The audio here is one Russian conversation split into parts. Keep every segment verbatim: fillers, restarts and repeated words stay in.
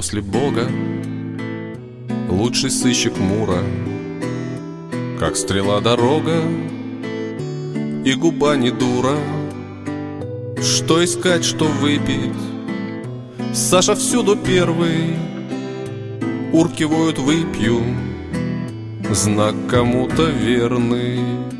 после Бога лучший сыщик Мура, как стрела дорога и губа не дура. Что искать, что выпить, Саша всюду первый. Уркивают выпью, знак кому-то верный.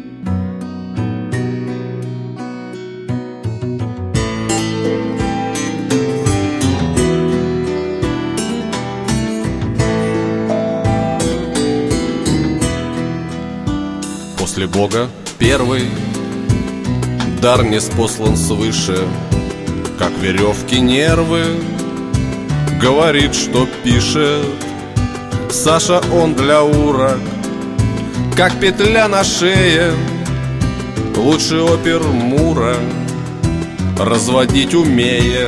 После Бога первый дар ниспослан свыше, как веревки нервы, говорит, что пишет. Саша он для урок, как петля на шее. Лучший опер Мура разводить умеет.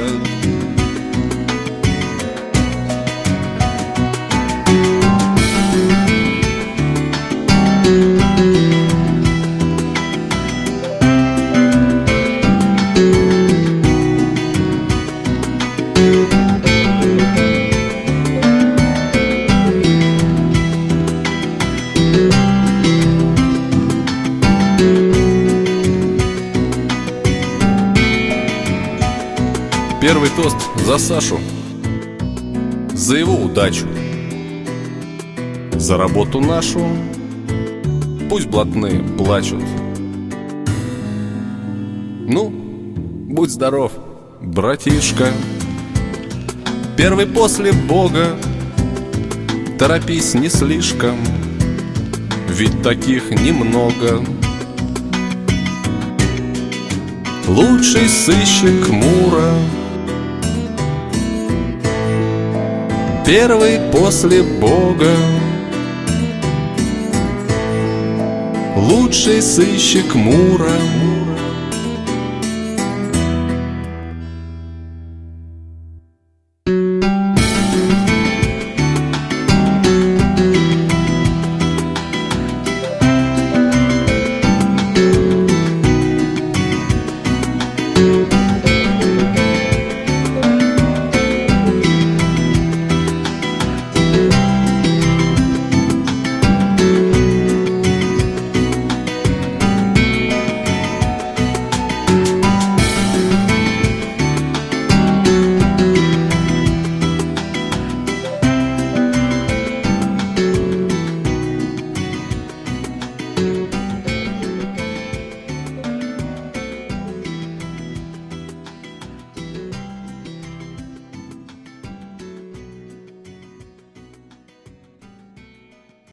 Первый тост за Сашу, за его удачу, за работу нашу. Пусть блатные плачут. Ну, будь здоров, братишка. Первый после Бога, торопись не слишком, ведь таких немного. Лучший сыщик Мура, первый после Бога, лучший сыщик Мура.